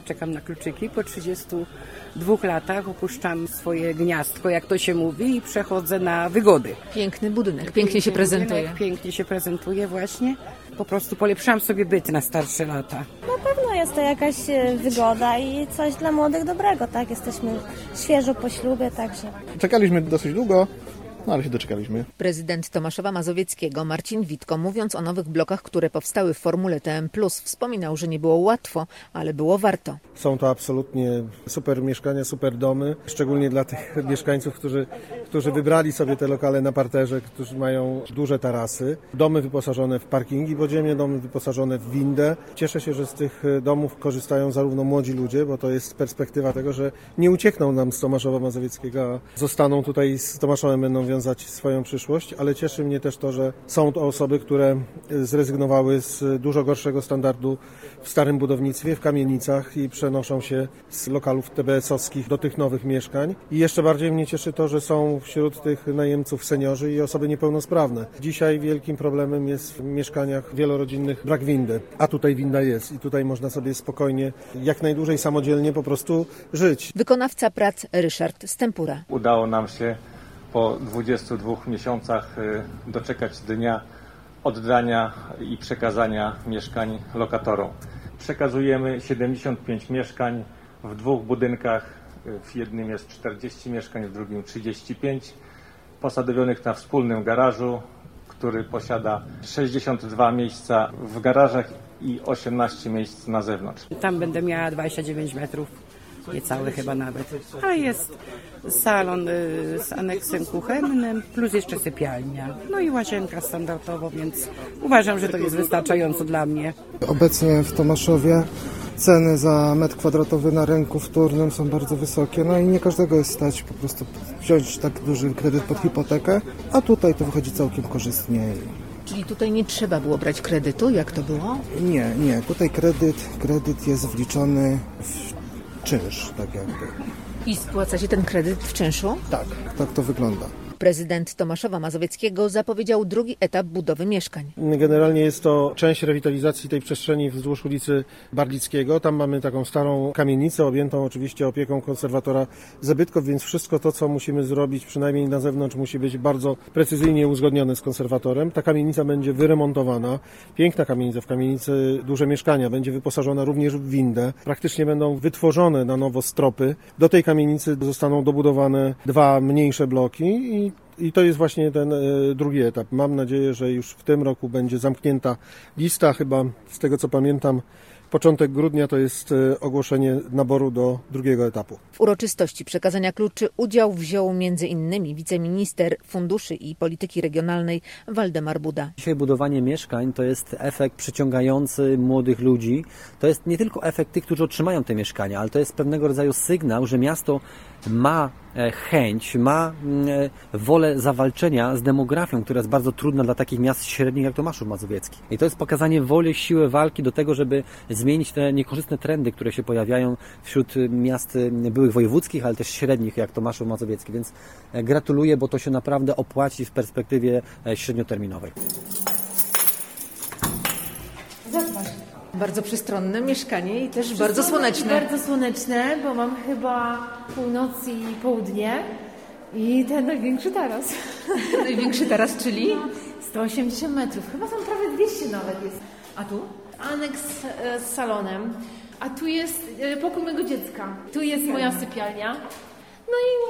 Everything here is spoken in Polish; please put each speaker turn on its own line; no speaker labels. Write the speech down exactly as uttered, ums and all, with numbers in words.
czekam na kluczyki. Po trzydziestu dwóch latach opuszczam swoje gniazdko, jak to się mówi, i przechodzę na wygody.
Piękny budynek, pięknie się prezentuje.
Budynek, pięknie się prezentuje właśnie. Po prostu polepszam sobie byt na starsze lata.
Na pewno jest to jakaś wygoda i coś dla młodych dobrego, tak? Jesteśmy świeżo po ślubie, także...
Czekaliśmy dosyć długo, no ale się doczekaliśmy.
Prezydent Tomaszowa Mazowieckiego Marcin Witko, mówiąc o nowych blokach, które powstały w formule T M plus, wspominał, że nie było łatwo, ale było warto.
Są to absolutnie super mieszkania, super domy, szczególnie dla tych mieszkańców, którzy, którzy wybrali sobie te lokale na parterze, którzy mają duże tarasy. Domy wyposażone w parkingi podziemne, domy wyposażone w windę. Cieszę się, że z tych domów korzystają zarówno młodzi ludzie, bo to jest perspektywa tego, że nie uciekną nam z Tomaszowa Mazowieckiego, a zostaną tutaj z Tomaszowem, będą wiązać swoją przyszłość, ale cieszy mnie też to, że są to osoby, które zrezygnowały z dużo gorszego standardu w starym budownictwie, w kamienicach i przenoszą się z lokalów T B S-owskich do tych nowych mieszkań. I jeszcze bardziej mnie cieszy to, że są wśród tych najemców seniorzy i osoby niepełnosprawne. Dzisiaj wielkim problemem jest w mieszkaniach wielorodzinnych brak windy, a tutaj winda jest i tutaj można sobie spokojnie, jak najdłużej samodzielnie po prostu żyć.
Wykonawca prac Ryszard Stempura.
Udało nam się po dwudziestu dwóch miesiącach doczekać dnia oddania i przekazania mieszkań lokatorom. Przekazujemy siedemdziesiąt pięć mieszkań w dwóch budynkach, w jednym jest czterdzieści mieszkań, w drugim trzydzieści pięć, posadowionych na wspólnym garażu, który posiada sześćdziesiąt dwa miejsca w garażach i osiemnaście miejsc na zewnątrz.
Tam będę miała dwadzieścia dziewięć metrów, niecałe chyba nawet, ale jest salon y, z aneksem kuchennym, plus jeszcze sypialnia, no i łazienka standardowo, więc uważam, że to jest wystarczająco dla mnie.
Obecnie w Tomaszowie ceny za metr kwadratowy na rynku wtórnym są bardzo wysokie, no i nie każdego jest stać po prostu wziąć tak duży kredyt pod hipotekę, a tutaj to wychodzi całkiem korzystnie.
Czyli tutaj nie trzeba było brać kredytu, jak to było?
Nie, nie, tutaj kredyt, kredyt jest wliczony w czynsz, tak jakby.
I spłacacie ten kredyt w czynszu?
Tak, tak to wygląda.
Prezydent Tomaszowa Mazowieckiego zapowiedział drugi etap budowy mieszkań.
Generalnie jest to część rewitalizacji tej przestrzeni wzdłuż ulicy Barlickiego. Tam mamy taką starą kamienicę, objętą oczywiście opieką konserwatora zabytków, więc wszystko to, co musimy zrobić, przynajmniej na zewnątrz, musi być bardzo precyzyjnie uzgodnione z konserwatorem. Ta kamienica będzie wyremontowana. Piękna kamienica, w kamienicy duże mieszkania, będzie wyposażona również w windę. Praktycznie będą wytworzone na nowo stropy. Do tej kamienicy zostaną dobudowane dwa mniejsze bloki i I to jest właśnie ten drugi etap. Mam nadzieję, że już w tym roku będzie zamknięta lista. Chyba z tego co pamiętam, początek grudnia to jest ogłoszenie naboru do drugiego etapu.
W uroczystości przekazania kluczy udział wziął między innymi wiceminister funduszy i polityki regionalnej Waldemar Buda.
Dzisiaj budowanie mieszkań to jest efekt przyciągający młodych ludzi. To jest nie tylko efekt tych, którzy otrzymają te mieszkania, ale to jest pewnego rodzaju sygnał, że miasto ma chęć, ma wolę zawalczenia z demografią, która jest bardzo trudna dla takich miast średnich jak Tomaszów Mazowiecki. I to jest pokazanie woli, siły walki do tego, żeby zmienić te niekorzystne trendy, które się pojawiają wśród miast byłych wojewódzkich, ale też średnich jak Tomaszów Mazowiecki. Więc gratuluję, bo to się naprawdę opłaci w perspektywie średnioterminowej.
Bardzo przestronne mieszkanie i też bardzo słoneczne.
Bardzo słoneczne, bo mam chyba północ i południe i ten największy taras.
Największy taras, czyli?
sto osiemdziesiąt metrów, chyba tam prawie dwieście nawet jest. A tu? Aneks z salonem, a tu jest pokój mego dziecka. Tu jest moja sypialnia. No i